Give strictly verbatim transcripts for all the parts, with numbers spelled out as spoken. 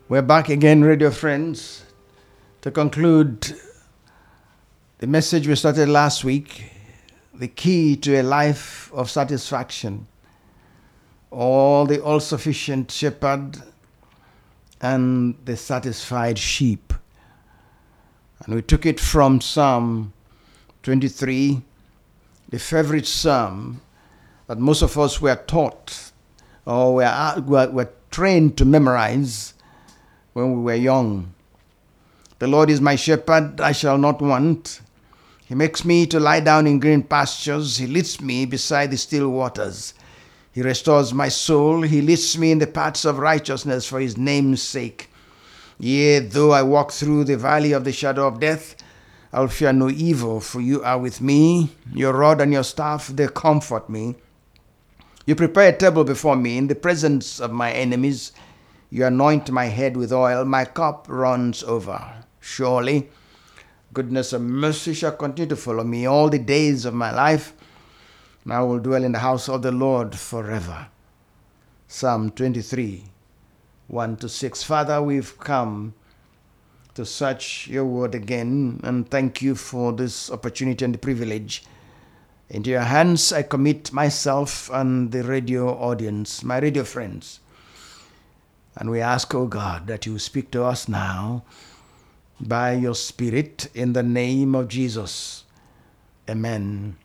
We're back again, radio friends, to conclude the message we started last week, the key to a life of satisfaction, all the all-sufficient shepherd and the satisfied sheep. And we took it from Psalm twenty-three, the favorite psalm that most of us were taught or were, were, were trained to memorize when we were young. The Lord is my shepherd, I shall not want. He makes me to lie down in green pastures. He leads me beside the still waters. He restores my soul. He leads me in the paths of righteousness for his name's sake. Yea, though I walk through the valley of the shadow of death, I'll fear no evil, for you are with me. Your rod and your staff, they comfort me. You prepare a table before me in the presence of my enemies. You anoint my head with oil, my cup runs over. Surely, goodness and mercy shall continue to follow me all the days of my life, and I will dwell in the house of the Lord forever. Psalm twenty-three, one to six. Father, we've come to search your word again, and thank you for this opportunity and the privilege. Into your hands I commit myself and the radio audience, my radio friends. And we ask, oh God, that you speak to us now by your Spirit in the name of Jesus. Amen.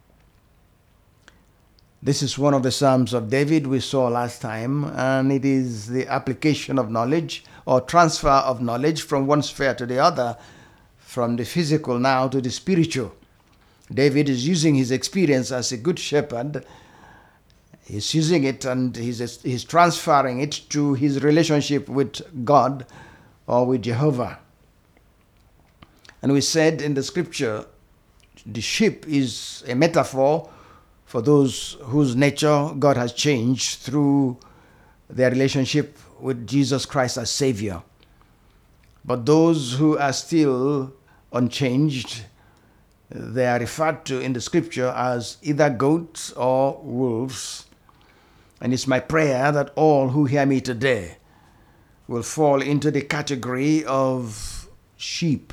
This is one of the Psalms of David we saw last time, and it is the application of knowledge or transfer of knowledge from one sphere to the other, from the physical now to the spiritual. David is using his experience as a good shepherd. He's using it and he's, he's transferring it to his relationship with God or with Jehovah. And we said in the scripture, the sheep is a metaphor for those whose nature God has changed through their relationship with Jesus Christ as Savior. But those who are still unchanged, they are referred to in the scripture as either goats or wolves. And it's my prayer that all who hear me today will fall into the category of sheep.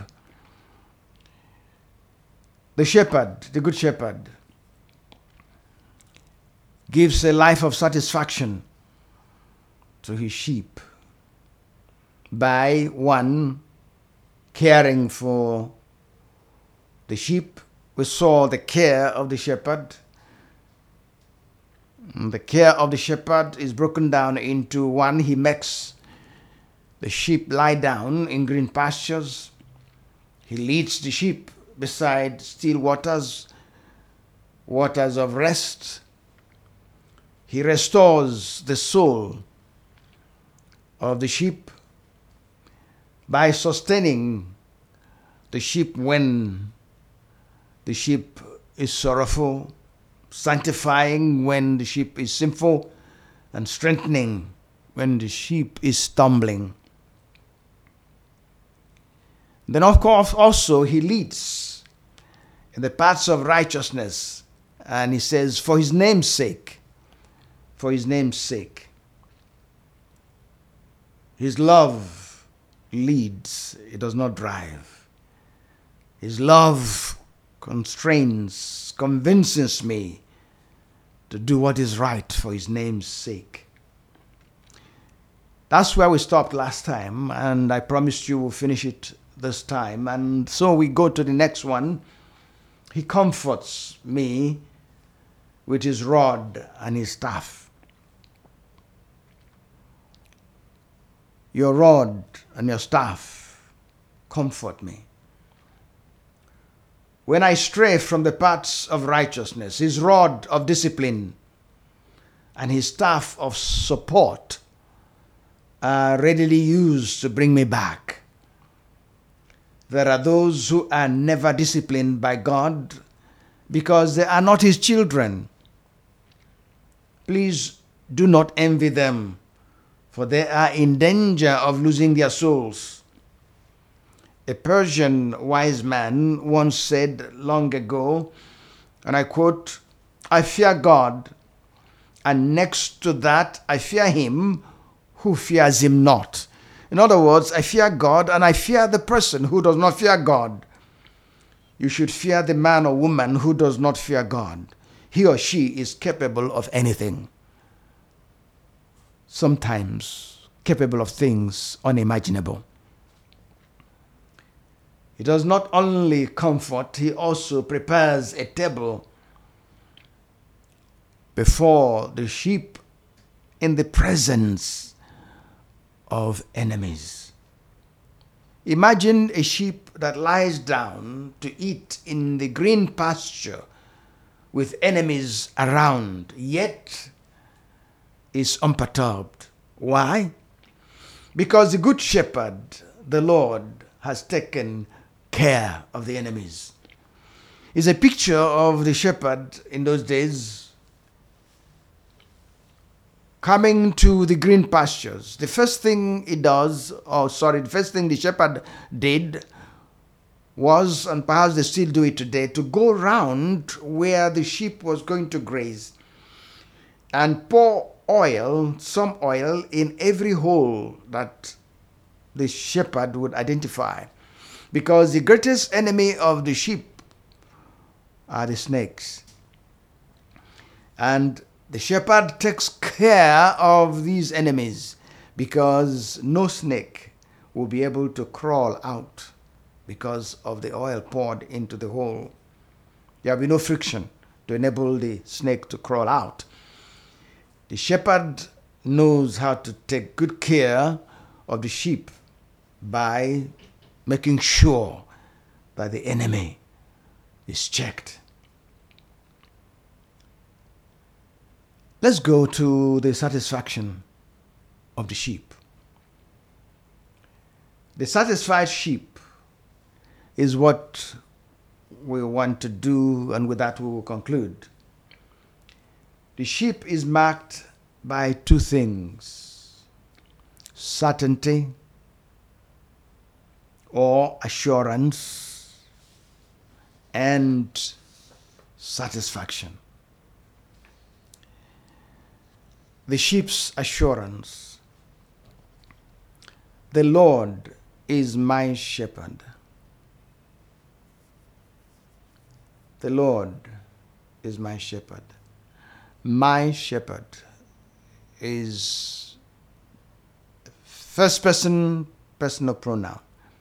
The shepherd, the good shepherd, gives a life of satisfaction to his sheep by, one, caring for the sheep. We saw the care of the shepherd. The care of the shepherd is broken down into, one, he makes the sheep lie down in green pastures. He leads the sheep beside still waters, waters of rest. He restores the soul of the sheep by sustaining the sheep when the sheep is sorrowful, sanctifying when the sheep is sinful, and strengthening when the sheep is stumbling. Then, of course, also he leads in the paths of righteousness. And he says, for his name's sake, for his name's sake. His love leads, it does not drive. His love constrains, convinces me to do what is right for his name's sake. That's where we stopped last time, and I promised you we'll finish it this time. And so we go to the next one. He comforts me with his rod and his staff. Your rod and your staff comfort me. When I stray from the paths of righteousness, his rod of discipline and his staff of support are readily used to bring me back. There are those who are never disciplined by God because they are not his children. Please do not envy them, for they are in danger of losing their souls. A Persian wise man once said long ago, and I quote, I fear God, and next to that I fear him who fears him not. In other words, I fear God and I fear the person who does not fear God. You should fear the man or woman who does not fear God. He or she is capable of anything. Sometimes capable of things unimaginable. He does not only comfort, he also prepares a table before the sheep in the presence of enemies. Imagine a sheep that lies down to eat in the green pasture with enemies around, yet is unperturbed. Why? Because the good shepherd, the Lord, has taken care of the enemies. It's a picture of the shepherd in those days coming to the green pastures. The first thing he does, or sorry, the first thing the shepherd did was, and perhaps they still do it today, to go round where the sheep was going to graze and pour oil, some oil, in every hole that the shepherd would identify. Because the greatest enemy of the sheep are the snakes. And the shepherd takes care of these enemies because no snake will be able to crawl out because of the oil poured into the hole. There will be no friction to enable the snake to crawl out. The shepherd knows how to take good care of the sheep by making sure that the enemy is checked. Let's go to the satisfaction of the sheep. The satisfied sheep is what we want to do, and with that we will conclude. The sheep is marked by two things: certainty or assurance and satisfaction. The sheep's assurance: the Lord is my shepherd. The Lord is my shepherd. My shepherd is first person personal pronoun.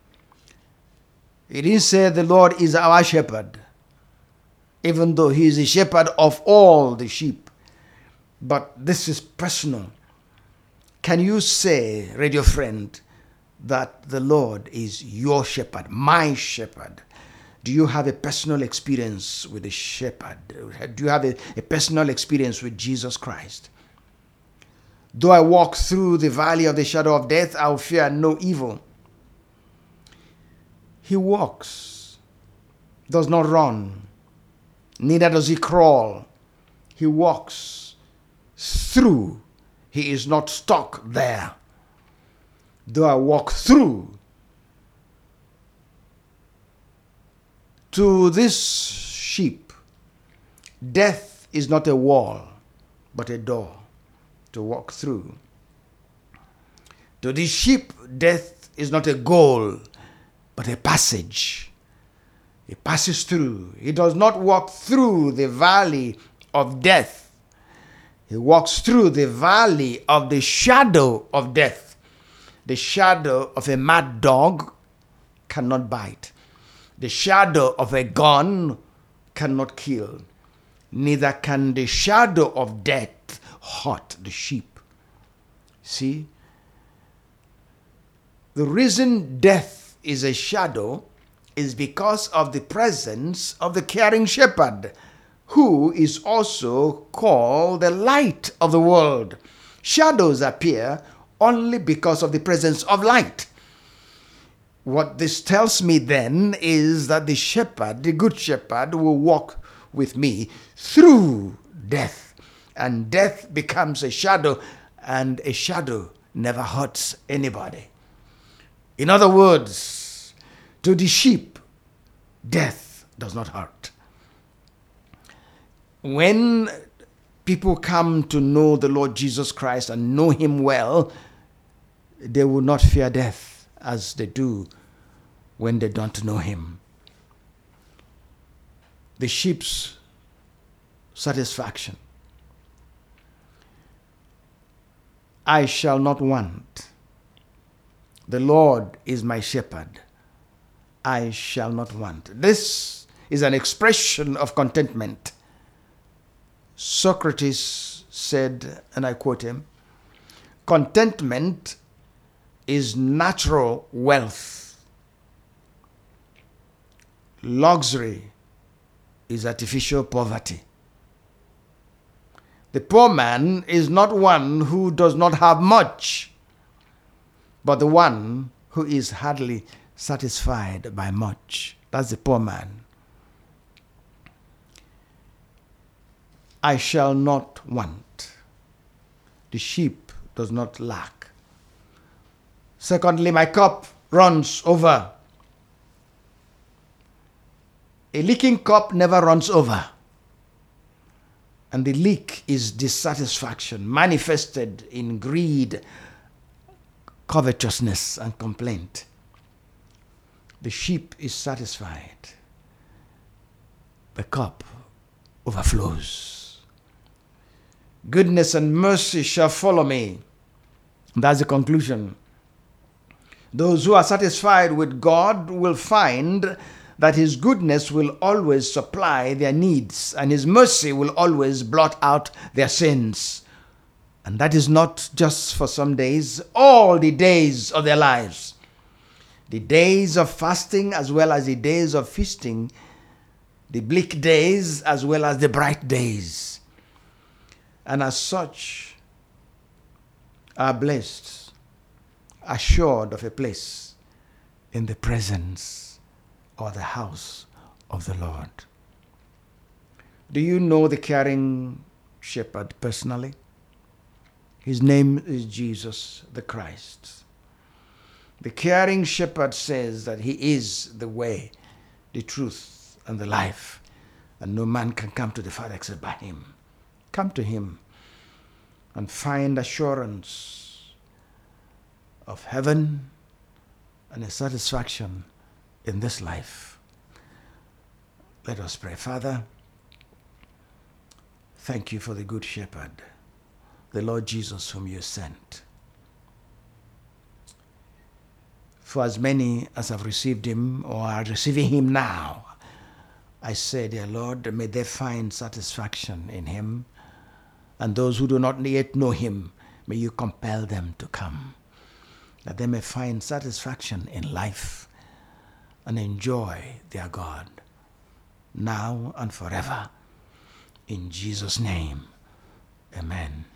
It didn't say the Lord is our shepherd, even though he is the shepherd of all the sheep. But this is personal. Can you say, radio friend, that the Lord is your shepherd, my shepherd? Do you have a personal experience with the shepherd? Do you have a, a personal experience with Jesus Christ? Though I walk through the valley of the shadow of death, I will fear no evil. He walks, does not run, neither does he crawl. He walks through. He is not stuck there. Though I walk through, to this sheep, death is not a wall, but a door to walk through. To this sheep, death is not a goal, but a passage. He passes through. He does not walk through the valley of death. He walks through the valley of the shadow of death. The shadow of a mad dog cannot bite. The shadow of a gun cannot kill. Neither can the shadow of death hurt the sheep. See? The reason death is a shadow is because of the presence of the caring shepherd, who is also called the light of the world. Shadows appear only because of the presence of light. What this tells me then is that the shepherd, the good shepherd, will walk with me through death. And death becomes a shadow, and a shadow never hurts anybody. In other words, to the sheep, death does not hurt. When people come to know the Lord Jesus Christ and know him well, they will not fear death as they do when they don't know him. The sheep's satisfaction. I shall not want. The Lord is my shepherd. I shall not want. This is an expression of contentment. Socrates said, and I quote him, contentment is natural wealth. Luxury is artificial poverty. The poor man is not one who does not have much, but the one who is hardly satisfied by much. That's the poor man. I shall not want. The sheep does not lack. Secondly, my cup runs over. A leaking cup never runs over. And the leak is dissatisfaction manifested in greed, covetousness, and complaint. The sheep is satisfied. The cup overflows. Goodness and mercy shall follow me. That's the conclusion. Those who are satisfied with God will find that his goodness will always supply their needs and his mercy will always blot out their sins. And that is not just for some days, all the days of their lives. The days of fasting as well as the days of feasting, the bleak days as well as the bright days. And as such, are blessed, assured of a place in the presence or the house of the Lord. Do you know the caring shepherd personally? His name is Jesus the Christ. The caring shepherd says that he is the way, the truth, and the life, and no man can come to the Father except by him. Come to him and find assurance of heaven and a satisfaction in this life. Let us pray. Father, thank you for the good shepherd, the Lord Jesus whom you sent. For as many as have received him or are receiving him now, I say, dear Lord, may they find satisfaction in him. And those who do not yet know him, may you compel them to come, that they may find satisfaction in life and enjoy their God now and forever. In Jesus' name, amen.